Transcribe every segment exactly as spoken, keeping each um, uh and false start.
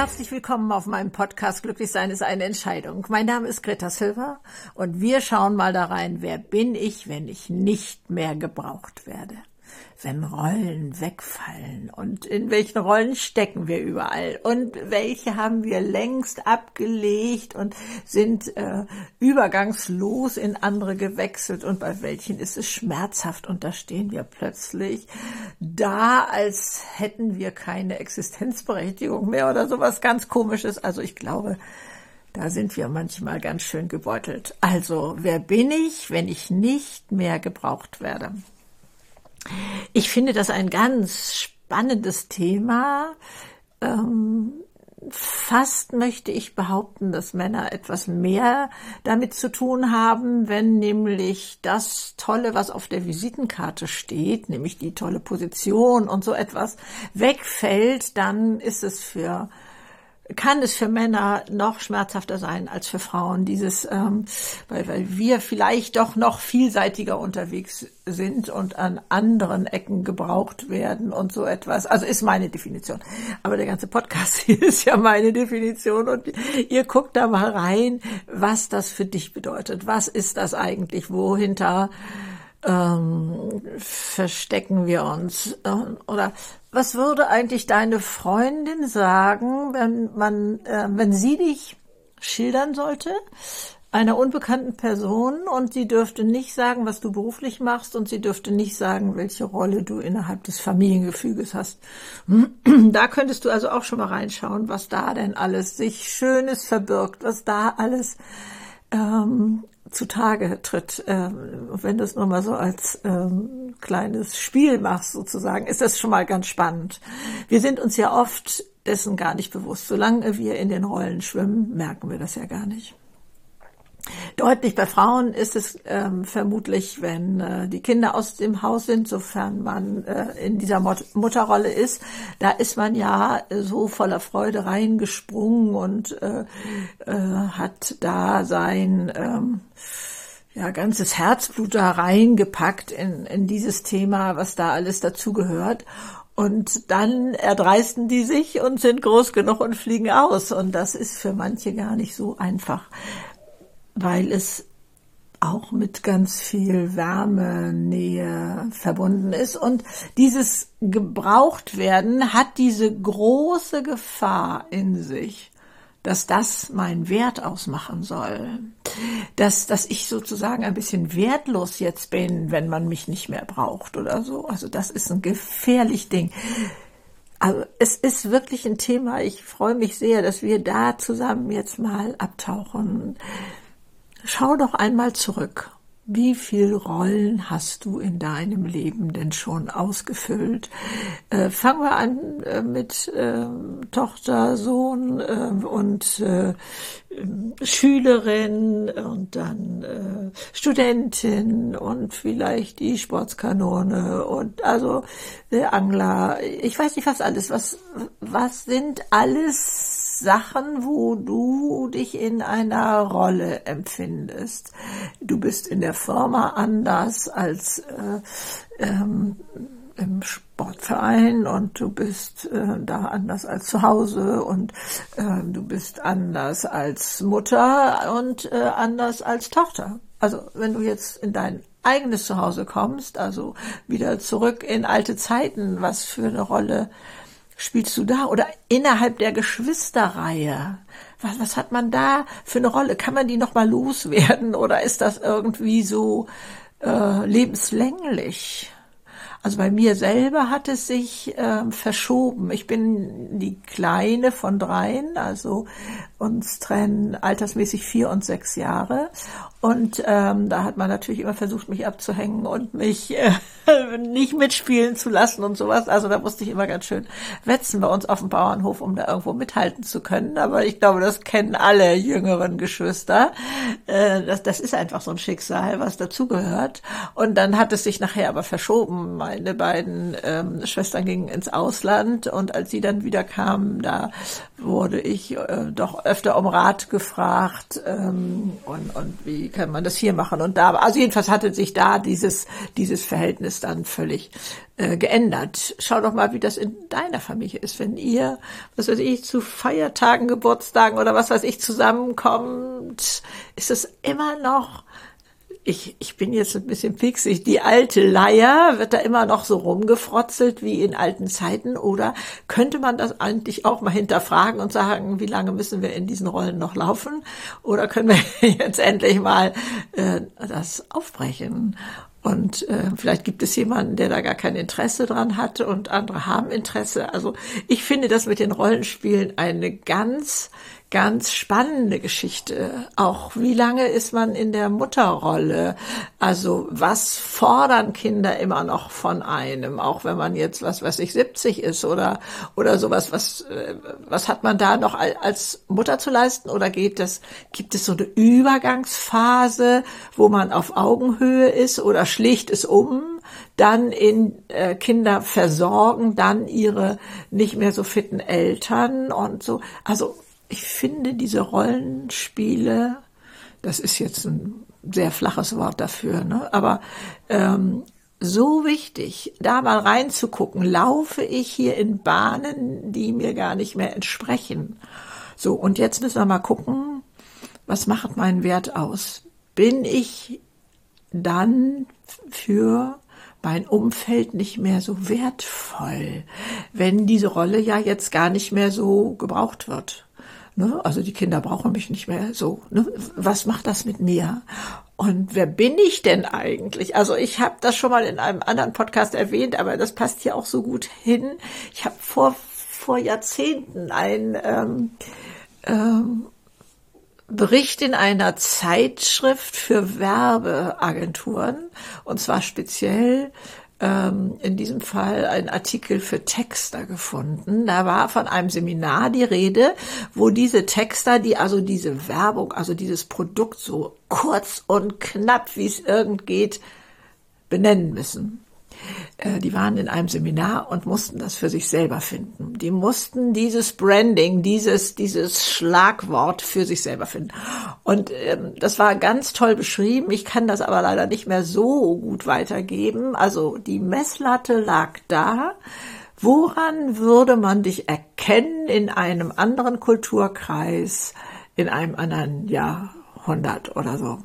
Herzlich willkommen auf meinem Podcast Glücklich sein ist eine Entscheidung. Mein Name ist Greta Silver und wir schauen mal da rein, wer bin ich, wenn ich nicht mehr gebraucht werde? Wenn Rollen wegfallen und in welchen Rollen stecken wir überall und welche haben wir längst abgelegt und sind äh, übergangslos in andere gewechselt und bei welchen ist es schmerzhaft und da stehen wir plötzlich da, als hätten wir keine Existenzberechtigung mehr oder sowas ganz Komisches. Also ich glaube, da sind wir manchmal ganz schön gebeutelt. Also, wer bin ich, wenn ich nicht mehr gebraucht werde? Ich finde das ein ganz spannendes Thema. Ähm, fast möchte ich behaupten, dass Männer etwas mehr damit zu tun haben, wenn nämlich das Tolle, was auf der Visitenkarte steht, nämlich die tolle Position und so etwas wegfällt, dann ist es für kann es für Männer noch schmerzhafter sein als für Frauen, dieses, ähm, weil, weil wir vielleicht doch noch vielseitiger unterwegs sind und an anderen Ecken gebraucht werden und so etwas. Also ist meine Definition. Aber der ganze Podcast hier ist ja meine Definition und ihr guckt da mal rein, was das für dich bedeutet. Was ist das eigentlich? Wohinter ähm, verstecken wir uns? Oder was würde eigentlich deine Freundin sagen, wenn man, äh, wenn sie dich schildern sollte, einer unbekannten Person, und sie dürfte nicht sagen, was du beruflich machst, und sie dürfte nicht sagen, welche Rolle du innerhalb des Familiengefüges hast. Da könntest du also auch schon mal reinschauen, was da denn alles sich Schönes verbirgt, was da alles ähm, zutage tritt. Ähm, wenn du es nur mal so als ähm, kleines Spiel machst sozusagen, ist das schon mal ganz spannend. Wir sind uns ja oft dessen gar nicht bewusst. Solange wir in den Rollen schwimmen, merken wir das ja gar nicht. Deutlich bei Frauen ist es ähm, vermutlich, wenn äh, die Kinder aus dem Haus sind, sofern man äh, in dieser Mut- Mutterrolle ist, da ist man ja äh, so voller Freude reingesprungen und äh, äh, hat da sein ähm, ja ganzes Herzblut da reingepackt in, in dieses Thema, was da alles dazugehört. Und dann erdreisten die sich und sind groß genug und fliegen aus. Und das ist für manche gar nicht so einfach, weil es auch mit ganz viel Wärme, Nähe verbunden ist. Und dieses Gebrauchtwerden hat diese große Gefahr in sich, dass das mein Wert ausmachen soll. Dass, dass ich sozusagen ein bisschen wertlos jetzt bin, wenn man mich nicht mehr braucht oder so. Also das ist ein gefährliches Ding. Also es ist wirklich ein Thema. Ich freue mich sehr, dass wir da zusammen jetzt mal abtauchen. Schau doch einmal zurück. Wie viele Rollen hast du in deinem Leben denn schon ausgefüllt? Äh, fangen wir an äh, mit äh, Tochter, Sohn äh, und äh, Schülerin und dann äh, Studentin und vielleicht die Sportskanone und also der Angler. Ich weiß nicht, was alles. Was, was sind alles Sachen, wo du dich in einer Rolle empfindest? Du bist in der Firma anders als äh, ähm, im Sportverein und du bist äh, da anders als zu Hause und äh, du bist anders als Mutter und äh, anders als Tochter. Also wenn du jetzt in dein eigenes Zuhause kommst, also wieder zurück in alte Zeiten, was für eine Rolle spielst du da? Oder innerhalb der Geschwisterreihe? Was, was hat man da für eine Rolle? Kann man die noch mal loswerden oder ist das irgendwie so äh, lebenslänglich? Also bei mir selber hat es sich äh, verschoben. Ich bin die Kleine von dreien, also uns trennen altersmäßig vier und sechs Jahre. Und ähm, da hat man natürlich immer versucht, mich abzuhängen und mich äh, nicht mitspielen zu lassen und sowas. Also da musste ich immer ganz schön wetzen bei uns auf dem Bauernhof, um da irgendwo mithalten zu können. Aber ich glaube, das kennen alle jüngeren Geschwister. Äh, das, das ist einfach so ein Schicksal, was dazugehört. Und dann hat es sich nachher aber verschoben. meine beiden ähm, Schwestern gingen ins Ausland und als sie dann wieder kamen, da wurde ich äh, doch öfter um Rat gefragt ähm, und, und wie kann man das hier machen und da. Also jedenfalls hatte sich da dieses, dieses Verhältnis dann völlig äh, geändert. Schau doch mal, wie das in deiner Familie ist, wenn ihr, was weiß ich, zu Feiertagen, Geburtstagen oder was weiß ich zusammenkommt, ist es immer noch, ich, ich bin jetzt ein bisschen pieksig, die alte Leier, wird da immer noch so rumgefrotzelt wie in alten Zeiten oder könnte man das eigentlich auch mal hinterfragen und sagen, wie lange müssen wir in diesen Rollen noch laufen oder können wir jetzt endlich mal äh, das aufbrechen? Und äh, vielleicht gibt es jemanden, der da gar kein Interesse dran hat und andere haben Interesse. Also ich finde das mit den Rollenspielen eine ganz, ganz spannende Geschichte. Auch wie lange ist man in der Mutterrolle? Also was fordern Kinder immer noch von einem? Auch wenn man jetzt, was weiß ich, siebzig ist oder oder sowas. Was was hat man da noch als Mutter zu leisten? Oder geht das? Gibt es so eine Übergangsphase, wo man auf Augenhöhe ist oder schlicht es um? Dann in äh, Kinder versorgen, dann ihre nicht mehr so fitten Eltern und so. Also ich finde diese Rollenspiele, das ist jetzt ein sehr flaches Wort dafür, ne? Aber ähm, so wichtig, da mal reinzugucken, laufe ich hier in Bahnen, die mir gar nicht mehr entsprechen. So, und jetzt müssen wir mal gucken, was macht meinen Wert aus? Bin ich dann für mein Umfeld nicht mehr so wertvoll, wenn diese Rolle ja jetzt gar nicht mehr so gebraucht wird? Ne? Also die Kinder brauchen mich nicht mehr so. Ne? Was macht das mit mir? Und wer bin ich denn eigentlich? Also ich habe das schon mal in einem anderen Podcast erwähnt, aber das passt hier auch so gut hin. Ich habe vor vor Jahrzehnten ein ähm, ähm, Bericht in einer Zeitschrift für Werbeagenturen, und zwar speziell ähm, in diesem Fall ein Artikel für Texter gefunden. Da war von einem Seminar die Rede, wo diese Texter, die also diese Werbung, also dieses Produkt so kurz und knapp, wie es irgend geht, benennen müssen. Die waren in einem Seminar und mussten das für sich selber finden. Die mussten dieses Branding, dieses dieses Schlagwort für sich selber finden. Und ähm, das war ganz toll beschrieben. Ich kann das aber leider nicht mehr so gut weitergeben. Also die Messlatte lag da. Woran würde man dich erkennen in einem anderen Kulturkreis, in einem anderen Jahrhundert oder so?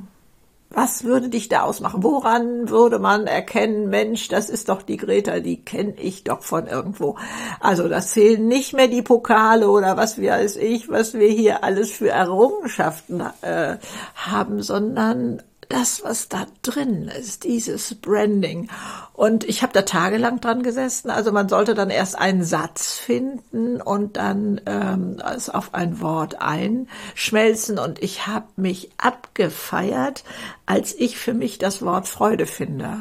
Was würde dich da ausmachen? Woran würde man erkennen, Mensch, das ist doch die Greta, die kenne ich doch von irgendwo. Also das zählen nicht mehr die Pokale oder was weiß ich, was wir hier alles für Errungenschaften äh, haben, sondern das, was da drin ist, dieses Branding. Und ich habe da tagelang dran gesessen. Also man sollte dann erst einen Satz finden und dann ähm, es auf ein Wort einschmelzen. Und ich habe mich abgefeiert, als ich für mich das Wort Freudefinder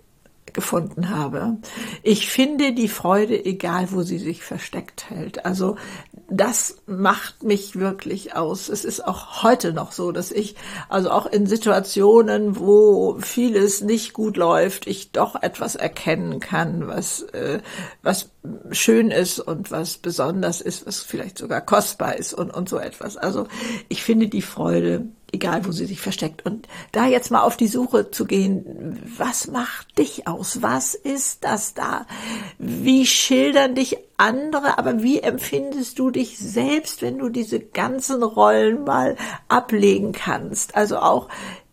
gefunden habe. Ich finde die Freude, egal wo sie sich versteckt hält. Also das macht mich wirklich aus. Es ist auch heute noch so, dass ich also auch in Situationen, wo vieles nicht gut läuft, ich doch etwas erkennen kann, was äh, was schön ist und was besonders ist, was vielleicht sogar kostbar ist und und so etwas. Also ich finde die Freude, egal wo sie sich versteckt. Und da jetzt mal auf die Suche zu gehen, was macht dich aus? Was ist das da? Wie schildern dich andere, aber wie empfindest du dich selbst, wenn du diese ganzen Rollen mal ablegen kannst? Also auch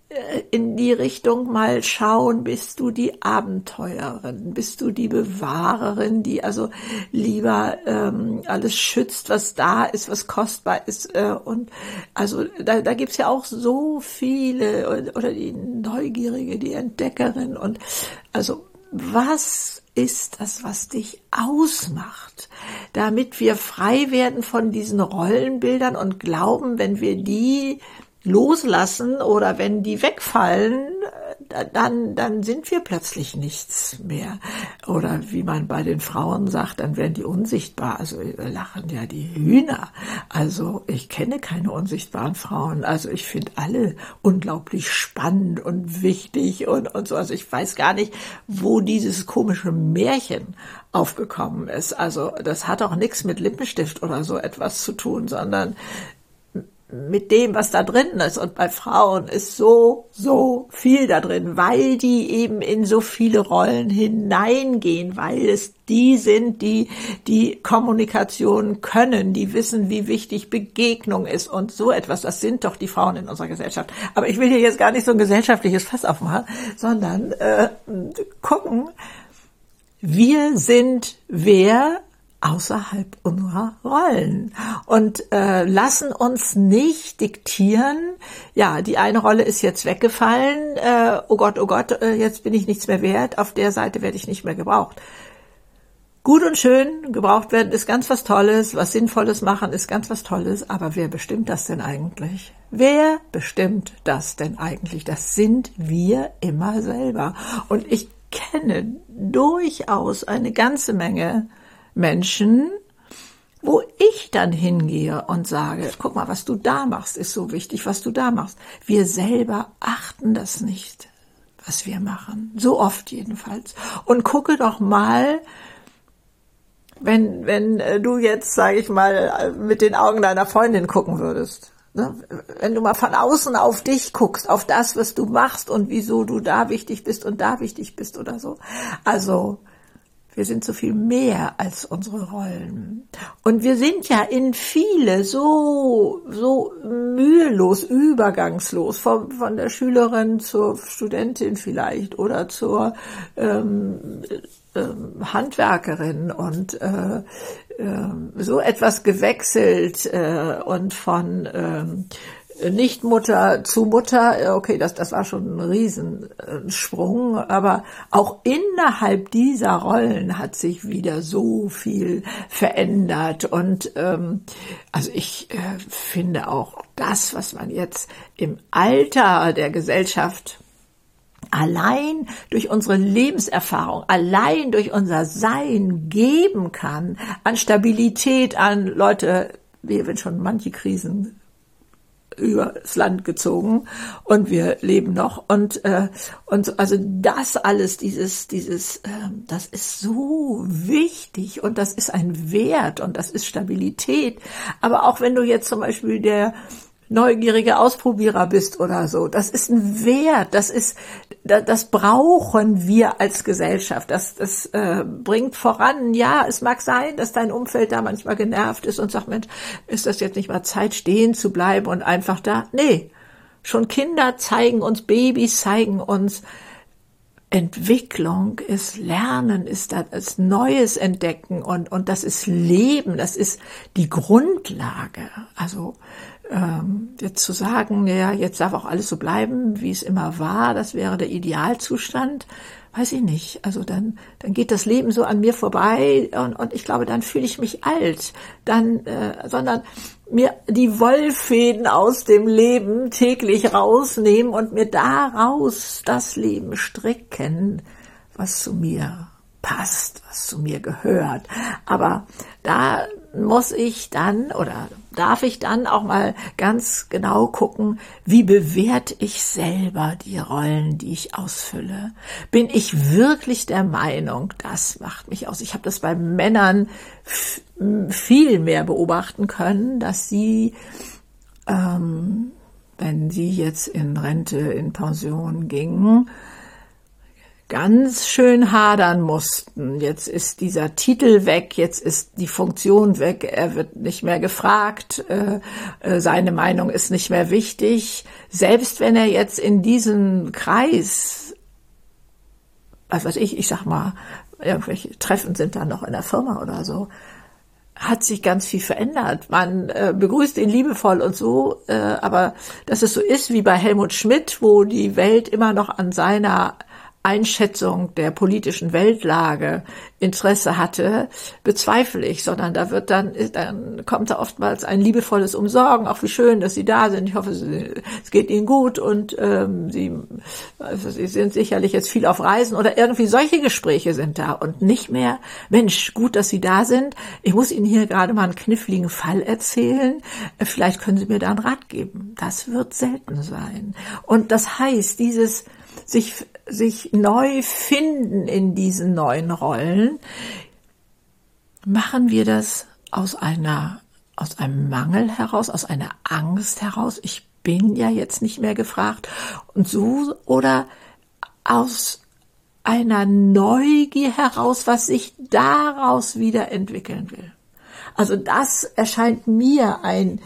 in die Richtung mal schauen, bist du die Abenteurerin, bist du die Bewahrerin, die also lieber ähm, alles schützt, was da ist, was kostbar ist, äh, und also da, da gibt's ja auch so viele, oder die Neugierige, die Entdeckerin, und also was ist das, was dich ausmacht, damit wir frei werden von diesen Rollenbildern und glauben, wenn wir die loslassen oder wenn die wegfallen, dann, dann sind wir plötzlich nichts mehr. Oder wie man bei den Frauen sagt, dann werden die unsichtbar. Also lachen ja die Hühner. Also ich kenne keine unsichtbaren Frauen. Also ich finde alle unglaublich spannend und wichtig und, und so. Also ich weiß gar nicht, wo dieses komische Märchen aufgekommen ist. Also das hat auch nichts mit Lippenstift oder so etwas zu tun, sondern mit dem, was da drin ist. Und bei Frauen ist so, so viel da drin, weil die eben in so viele Rollen hineingehen, weil es die sind, die die Kommunikation können, die wissen, wie wichtig Begegnung ist und so etwas. Das sind doch die Frauen in unserer Gesellschaft. Aber ich will hier jetzt gar nicht so ein gesellschaftliches Fass aufmachen, sondern äh, gucken, wir sind wer außerhalb unserer Rollen und äh, lassen uns nicht diktieren, ja, die eine Rolle ist jetzt weggefallen, äh, oh Gott, oh Gott, äh, jetzt bin ich nichts mehr wert, auf der Seite werde ich nicht mehr gebraucht. Gut und schön, gebraucht werden ist ganz was Tolles, was Sinnvolles machen ist ganz was Tolles, aber wer bestimmt das denn eigentlich? Wer bestimmt das denn eigentlich? Das sind wir immer selber. Und ich kenne durchaus eine ganze Menge Menschen, wo ich dann hingehe und sage, guck mal, was du da machst, ist so wichtig, was du da machst. Wir selber achten das nicht, was wir machen. So oft jedenfalls. Und gucke doch mal, wenn, wenn du jetzt, sage ich mal, mit den Augen deiner Freundin gucken würdest. Ne? Wenn du mal von außen auf dich guckst, auf das, was du machst und wieso du da wichtig bist und da wichtig bist oder so. Also, wir sind so viel mehr als unsere Rollen. Und wir sind ja in viele so, so mühelos, übergangslos, von, von der Schülerin zur Studentin vielleicht oder zur ähm, ähm, Handwerkerin und äh, äh, so etwas gewechselt äh, und von ähm, nicht Mutter zu Mutter, okay, das, das war schon ein Riesensprung, aber auch innerhalb dieser Rollen hat sich wieder so viel verändert und ähm, also ich äh, finde auch das, was man jetzt im Alter der Gesellschaft allein durch unsere Lebenserfahrung, allein durch unser Sein geben kann, an Stabilität, an Leute, wir werden schon manche Krisen übers Land gezogen und wir leben noch und äh, und also das alles dieses dieses äh, das ist so wichtig und das ist ein Wert und das ist Stabilität, aber auch wenn du jetzt zum Beispiel der neugierige Ausprobierer bist oder so, das ist ein Wert, das ist, das brauchen wir als Gesellschaft, das, das äh, bringt voran. Ja, es mag sein, dass dein Umfeld da manchmal genervt ist und sagt, Mensch, ist das jetzt nicht mal Zeit, stehen zu bleiben und einfach da? Nee, schon Kinder zeigen uns, Babys zeigen uns, Entwicklung ist Lernen, ist das Neues entdecken und, und das ist Leben, das ist die Grundlage. Also ähm, jetzt zu sagen, ja, jetzt darf auch alles so bleiben, wie es immer war, das wäre der Idealzustand, weiß ich nicht. Also dann, dann geht das Leben so an mir vorbei und, und ich glaube, dann fühle ich mich alt. Dann, äh, sondern mir die Wollfäden aus dem Leben täglich rausnehmen und mir daraus das Leben stricken, was zu mir passt, was zu mir gehört. Aber da muss ich dann oder darf ich dann auch mal ganz genau gucken, wie bewerte ich selber die Rollen, die ich ausfülle. Bin ich wirklich der Meinung, das macht mich aus. Ich habe das bei Männern viel mehr beobachten können, dass sie, ähm, wenn sie jetzt in Rente, in Pension gingen, ganz schön hadern mussten. Jetzt ist dieser Titel weg, jetzt ist die Funktion weg, er wird nicht mehr gefragt, äh, äh, seine Meinung ist nicht mehr wichtig. Selbst wenn er jetzt in diesem Kreis, was weiß ich, ich sag mal, irgendwelche Treffen sind da noch in der Firma oder so, hat sich ganz viel verändert. Man äh, begrüßt ihn liebevoll und so, äh, aber dass es so ist wie bei Helmut Schmidt, wo die Welt immer noch an seiner Einschätzung der politischen Weltlage Interesse hatte, bezweifle ich, sondern da wird dann, dann kommt da oftmals ein liebevolles Umsorgen, auch wie schön, dass Sie da sind. Ich hoffe, es geht Ihnen gut und ähm, Sie, also Sie sind sicherlich jetzt viel auf Reisen oder irgendwie solche Gespräche sind da und nicht mehr, Mensch, gut, dass Sie da sind. Ich muss Ihnen hier gerade mal einen kniffligen Fall erzählen. Vielleicht können Sie mir da einen Rat geben. Das wird selten sein. Und das heißt, dieses sich sich neu finden in diesen neuen Rollen, machen wir das aus einer, aus einem Mangel heraus, aus einer Angst heraus, ich bin ja jetzt nicht mehr gefragt und so, oder aus einer Neugier heraus, was sich daraus wieder entwickeln will. Also das erscheint mir ein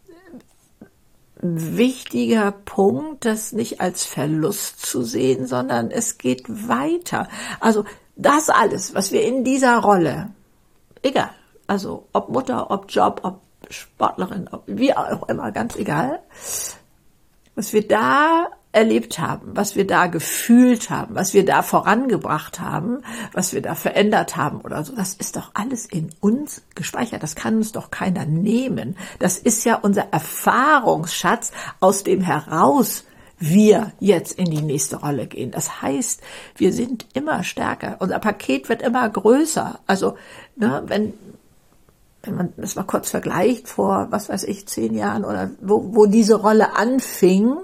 wichtiger Punkt, das nicht als Verlust zu sehen, sondern es geht weiter. Also das alles, was wir in dieser Rolle, egal, also ob Mutter, ob Job, ob Sportlerin, ob wie auch immer, ganz egal, was wir da erlebt haben, was wir da gefühlt haben, was wir da vorangebracht haben, was wir da verändert haben oder so, das ist doch alles in uns gespeichert. Das kann uns doch keiner nehmen. Das ist ja unser Erfahrungsschatz, aus dem heraus wir jetzt in die nächste Rolle gehen. Das heißt, wir sind immer stärker. Unser Paket wird immer größer. Also, ne, wenn wenn man das mal kurz vergleicht vor, was weiß ich, zehn Jahren oder wo, wo diese Rolle anfing,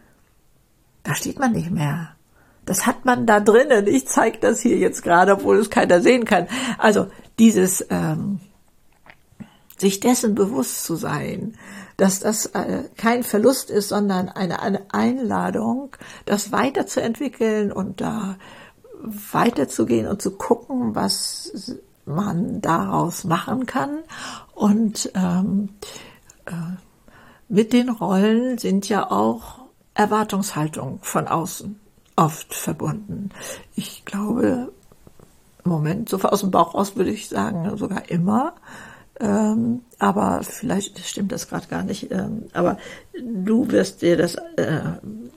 da steht man nicht mehr. Das hat man da drinnen. Ich zeige das hier jetzt gerade, obwohl es keiner sehen kann. Also dieses ähm, sich dessen bewusst zu sein, dass das äh, kein Verlust ist, sondern eine, eine Einladung, das weiterzuentwickeln und da weiterzugehen und zu gucken, was man daraus machen kann. Und ähm, äh, mit den Rollen sind ja auch Erwartungshaltung von außen oft verbunden. Ich glaube, im Moment, so aus dem Bauch raus würde ich sagen, sogar immer. Ähm, aber vielleicht stimmt das gerade gar nicht. Ähm, aber du wirst dir das äh, äh,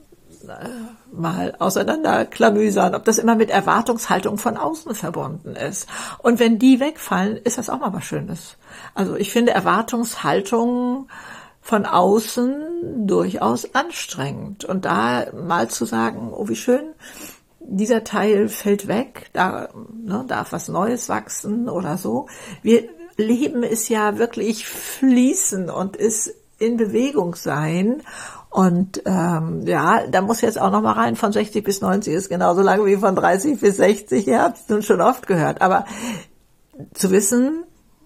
mal auseinanderklamüsern, ob das immer mit Erwartungshaltung von außen verbunden ist. Und wenn die wegfallen, ist das auch mal was Schönes. Also ich finde Erwartungshaltung von außen durchaus anstrengend. Und da mal zu sagen, oh wie schön, dieser Teil fällt weg, da ne, darf was Neues wachsen oder so. Wir Leben ist ja wirklich fließen und ist in Bewegung sein. Und ähm, ja, da muss jetzt auch noch mal rein, von sechzig bis neunzig ist genauso lange wie von dreißig bis sechzig. Ihr habt es nun schon oft gehört. Aber zu wissen,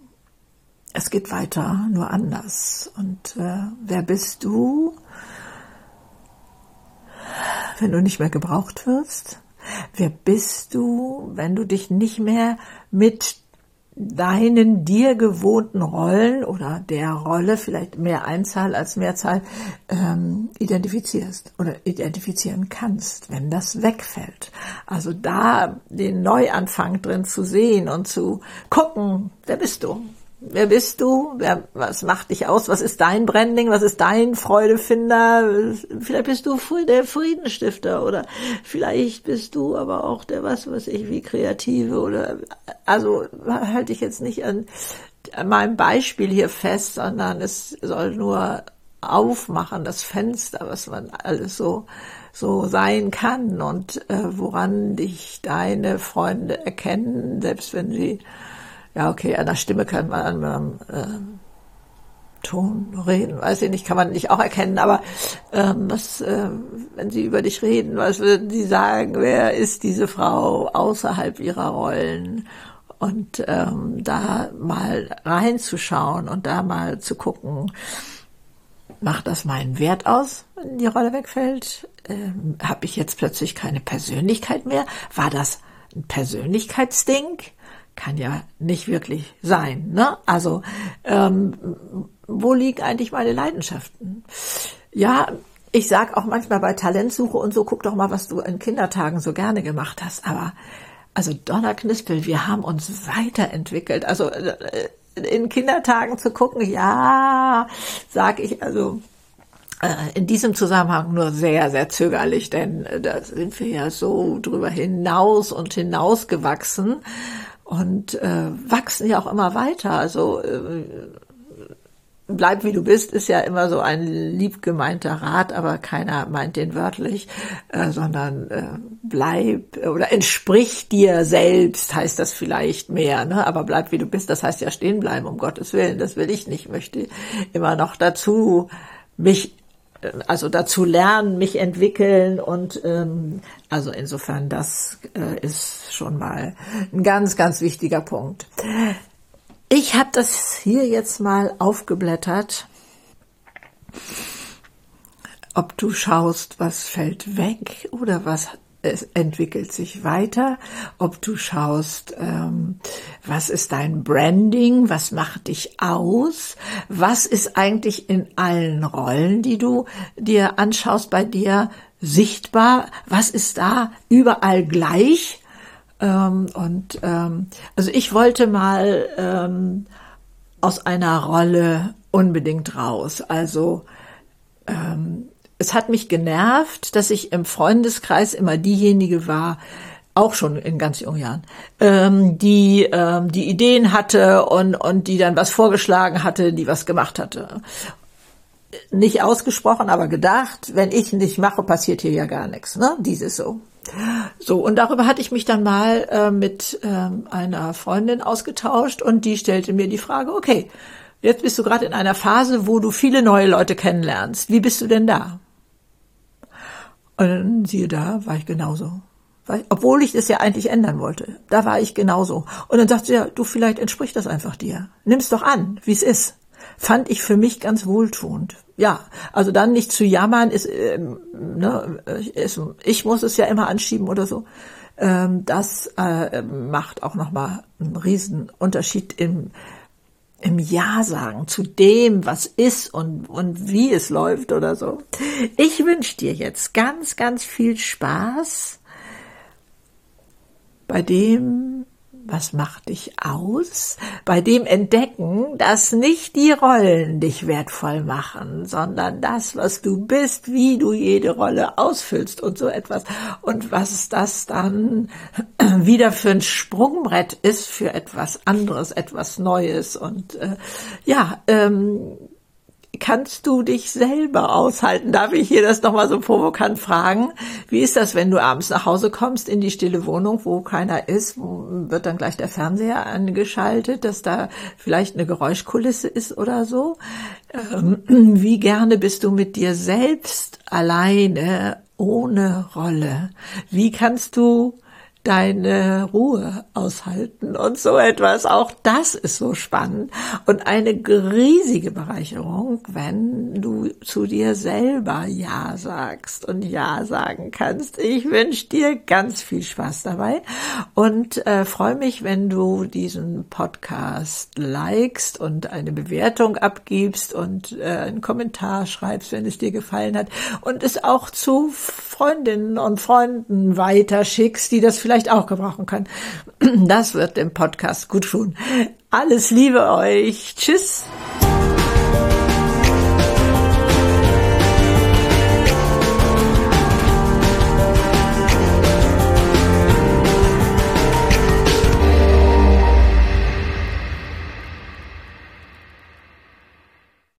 es geht weiter, nur anders. Und äh, wer bist du, wenn du nicht mehr gebraucht wirst? Wer bist du, wenn du dich nicht mehr mit deinen dir gewohnten Rollen oder der Rolle, vielleicht mehr Einzahl als Mehrzahl, ähm, identifizierst oder identifizieren kannst, wenn das wegfällt? Also da den Neuanfang drin zu sehen und zu gucken, wer bist du? Wer bist du? Wer, was macht dich aus? Was ist dein Branding? Was ist dein Freudefinder? Vielleicht bist du der Friedensstifter oder vielleicht bist du aber auch der was weiß ich wie Kreative oder also halte ich jetzt nicht an, an meinem Beispiel hier fest, sondern es soll nur aufmachen, das Fenster, was man alles so so sein kann und äh, woran dich deine Freunde erkennen, selbst wenn sie ja, okay, an der Stimme kann man an einem äh, Ton reden, weiß ich nicht, kann man nicht auch erkennen, aber ähm, was, äh, wenn sie über dich reden, was würden sie sagen, wer ist diese Frau außerhalb ihrer Rollen? Und ähm, da mal reinzuschauen und da mal zu gucken, macht das meinen Wert aus, wenn die Rolle wegfällt? Ähm, habe ich jetzt plötzlich keine Persönlichkeit mehr? War das ein Persönlichkeitsding? Kann ja nicht wirklich sein, ne? Also, ähm, wo liegen eigentlich meine Leidenschaften? Ja, ich sag auch manchmal bei Talentsuche und so, guck doch mal, was du in Kindertagen so gerne gemacht hast. Aber, also Donnerknispel, wir haben uns weiterentwickelt. Also in Kindertagen zu gucken, ja, sag ich, also In diesem Zusammenhang nur sehr, sehr zögerlich, denn da sind wir ja so drüber hinaus und hinausgewachsen und äh, wachsen ja auch immer weiter. Also äh, bleib wie du bist ist ja immer so ein lieb gemeinter Rat, aber keiner meint den wörtlich, äh, sondern äh, bleib oder entsprich dir selbst, heißt das vielleicht mehr, ne? Aber bleib wie du bist, das heißt ja stehen bleiben, um Gottes Willen, das will ich nicht, ich möchte immer noch dazu mich also dazu lernen, mich entwickeln und ähm, also insofern, das äh, ist schon mal ein ganz, ganz wichtiger Punkt. Ich habe das hier jetzt mal aufgeblättert, ob du schaust, was fällt weg oder was es entwickelt sich weiter, ob du schaust, ähm, was ist dein Branding, was macht dich aus, was ist eigentlich in allen Rollen, die du dir anschaust, bei dir sichtbar, was ist da überall gleich, ähm, und ähm, also ich wollte mal ähm, aus einer Rolle unbedingt raus, also ähm, es hat mich genervt, dass ich im Freundeskreis immer diejenige war, auch schon in ganz jungen Jahren, ähm, die ähm, die Ideen hatte und und die dann was vorgeschlagen hatte, die was gemacht hatte. Nicht ausgesprochen, aber gedacht, wenn ich nicht mache, passiert hier ja gar nichts, ne? Dieses so. So, und darüber hatte ich mich dann mal äh, mit ähm, einer Freundin ausgetauscht und die stellte mir die Frage, okay, jetzt bist du gerade in einer Phase, wo du viele neue Leute kennenlernst. Wie bist du denn da? Und dann, siehe da, war ich genauso. Obwohl ich es ja eigentlich ändern wollte. Da war ich genauso. Und dann sagte sie, ja, du, vielleicht entspricht das einfach dir. Nimm's doch an, wie es ist. Fand ich für mich ganz wohltuend. Ja, also dann nicht zu jammern, ist, ähm, ne, ist, ich muss es ja immer anschieben oder so. Ähm, das äh, macht auch nochmal einen riesen Unterschied im im Ja sagen zu dem, was ist und, und wie es läuft oder so. Ich wünsche dir jetzt ganz, ganz viel Spaß bei dem, was macht dich aus, bei dem Entdecken, dass nicht die Rollen dich wertvoll machen, sondern das, was du bist, wie du jede Rolle ausfüllst und so etwas und was das dann wieder für ein Sprungbrett ist für etwas anderes, etwas Neues und äh, ja, ähm, kannst du dich selber aushalten? Darf ich hier das nochmal so provokant fragen? Wie ist das, wenn du abends nach Hause kommst in die stille Wohnung, wo keiner ist? Wo wird dann gleich der Fernseher angeschaltet, dass da vielleicht eine Geräuschkulisse ist oder so? Ähm, wie gerne bist du mit dir selbst alleine, ohne Rolle? Wie kannst du deine Ruhe aushalten und so etwas. Auch das ist so spannend und eine riesige Bereicherung, wenn du zu dir selber Ja sagst und Ja sagen kannst. Ich wünsche dir ganz viel Spaß dabei und äh, freue mich, wenn du diesen Podcast likest und eine Bewertung abgibst und äh, einen Kommentar schreibst, wenn es dir gefallen hat und es auch zu Freundinnen und Freunden weiterschickst, die das vielleicht auch gebrauchen können. Das wird dem Podcast gut tun. Alles Liebe euch. Tschüss.